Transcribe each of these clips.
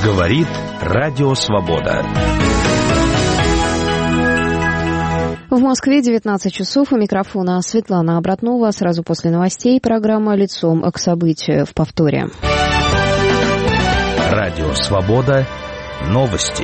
Говорит Радио Свобода. В Москве 19 часов. У микрофона Светлана Обратнова. Сразу после новостей программа «Лицом к событию» в повторе. Радио Свобода. Новости.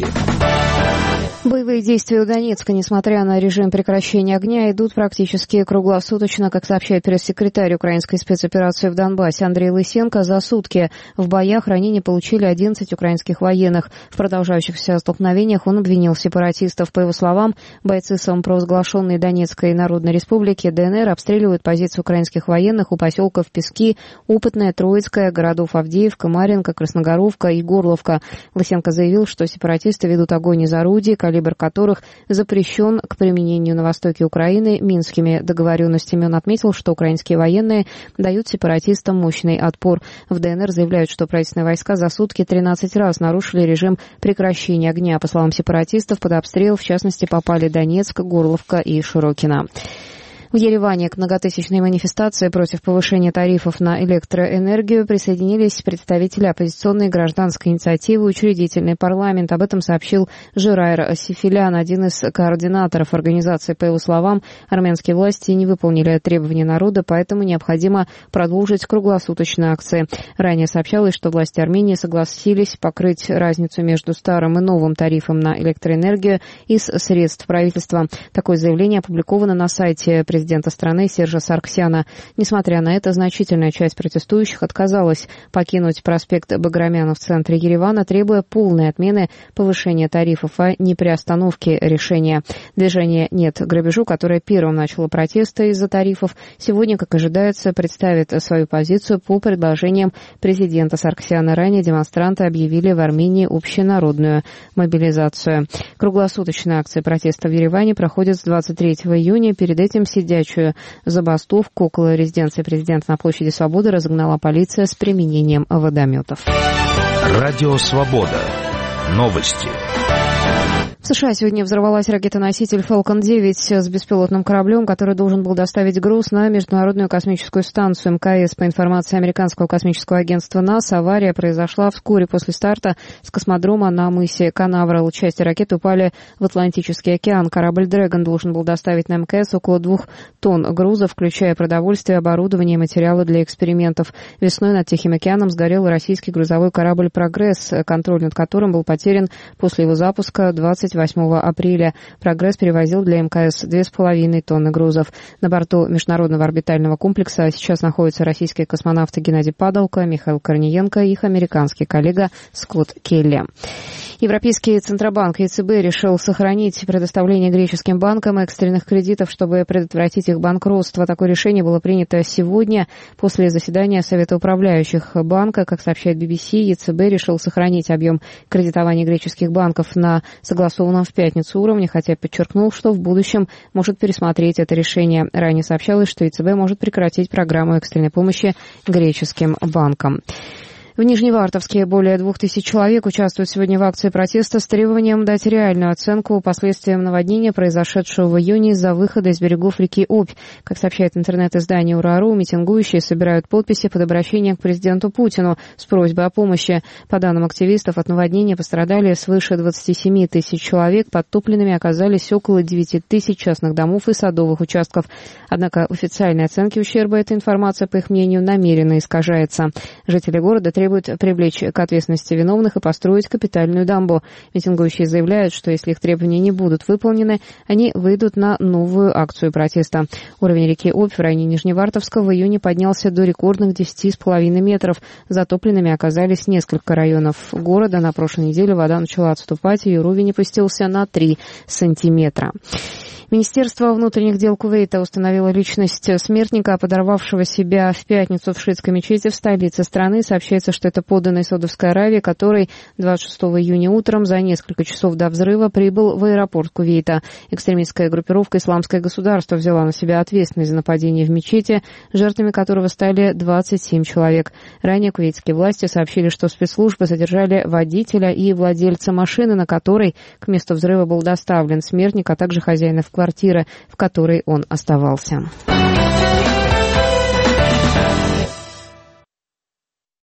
Боевые действия у Донецка, несмотря на режим прекращения огня, идут практически круглосуточно, как сообщает пресс-секретарь украинской спецоперации в Донбассе Андрей Лысенко. За сутки в боях ранения получили 11 украинских военных. В продолжающихся столкновениях он обвинил сепаратистов. По его словам, бойцы самопровозглашенной Донецкой Народной Республики ДНР обстреливают позиции украинских военных у поселков Пески, Опытная, Троицкая, городов Авдеевка, Марьинка, Красногоровка и Горловка. Лысенко заявил, что сепаратисты ведут огонь из орудий, калибр которых запрещен к применению на востоке Украины минскими договоренностями. Он отметил, что украинские военные дают сепаратистам мощный отпор. В ДНР заявляют, что правительственные войска за сутки 13 раз нарушили режим прекращения огня. По словам сепаратистов, под обстрел, в частности, попали Донецк, Горловка и Широкино. В Ереване к многотысячной манифестации против повышения тарифов на электроэнергию присоединились представители оппозиционной гражданской инициативы «Учредительный парламент». Об этом сообщил Жирайр Сифилян, один из координаторов организации. По его словам, армянские власти не выполнили требования народа, поэтому необходимо продолжить круглосуточные акции. Ранее сообщалось, что власти Армении согласились покрыть разницу между старым и новым тарифом на электроэнергию из средств правительства. Такое заявление опубликовано на сайте президента страны Сержа Сарксяна. Несмотря на это, значительная часть протестующих отказалась покинуть проспект Баграмяна в центре Еревана, требуя полной отмены повышения тарифов, а не приостановки решения. Движение «Нет грабежу», которое первым начало протесты из-за тарифов, сегодня, как ожидается, представит свою позицию по предложениям президента Сарксяна. Ранее демонстранты объявили в Армении общенародную мобилизацию. Круглосуточная акция протеста в Ереване проходит с 23 июня. Перед этим сидячую забастовку около резиденции президента на площади Свободы разогнала полиция с применением водометов. Радио Свобода. Новости. В США сегодня взорвалась ракета-носитель Falcon 9 с беспилотным кораблем, который должен был доставить груз на Международную космическую станцию МКС. По информации американского космического агентства НАСА, авария произошла вскоре после старта с космодрома на мысе Канаверал. Части ракеты упали в Атлантический океан. Корабль «Дрэгон» должен был доставить на МКС около 2 тонн груза, включая продовольствие, оборудование и материалы для экспериментов. Весной над Тихим океаном сгорел российский грузовой корабль «Прогресс», контроль над которым был потерян после его запуска 28 апреля. «Прогресс» перевозил для МКС 2,5 тонны грузов. На борту Международного орбитального комплекса сейчас находятся российские космонавты Геннадий Падалко, Михаил Корниенко и их американский коллега Скотт Келли. Европейский Центробанк ЕЦБ решил сохранить предоставление греческим банкам экстренных кредитов, чтобы предотвратить их банкротство. Такое решение было принято сегодня после заседания Совета управляющих банка. Как сообщает BBC, ЕЦБ решил сохранить объем кредитования греческих банков на согласованном в пятницу уровне, хотя подчеркнул, что в будущем может пересмотреть это решение. Ранее сообщалось, что ЕЦБ может прекратить программу экстренной помощи греческим банкам. В Нижневартовске более 2000 человек участвуют сегодня в акции протеста с требованием дать реальную оценку последствиям наводнения, произошедшего в июне из-за выхода из берегов реки Обь. Как сообщает интернет-издание УРАРУ, митингующие собирают подписи под обращением к президенту Путину с просьбой о помощи. По данным активистов, от наводнения пострадали свыше 27 тысяч человек, подтопленными оказались около 9 тысяч частных домов и садовых участков. Однако в официальной оценке ущерба эта информация, по их мнению, намеренно искажается. Жители города требуют привлечь к ответственности виновных и построить капитальную дамбу. Митингующие заявляют, что если их требования не будут выполнены, они выйдут на новую акцию протеста. Уровень реки Обь в районе Нижневартовска в июне поднялся до рекордных 10,5 метров. Затопленными оказались несколько районов города. На прошлой неделе вода начала отступать, ее уровень опустился на 3 сантиметра. Министерство внутренних дел Кувейта установило личность смертника, подорвавшего себя в пятницу в шиитской мечети в столице страны. Сообщается, что это подданный Саудовской Аравии, который 26 июня утром за несколько часов до взрыва прибыл в аэропорт Кувейта. Экстремистская группировка «Исламское государство» взяла на себя ответственность за нападение в мечети, жертвами которого стали 27 человек. Ранее кувейтские власти сообщили, что спецслужбы задержали водителя и владельца машины, на которой к месту взрыва был доставлен смертник, а также хозяина квартиры, в которой он оставался.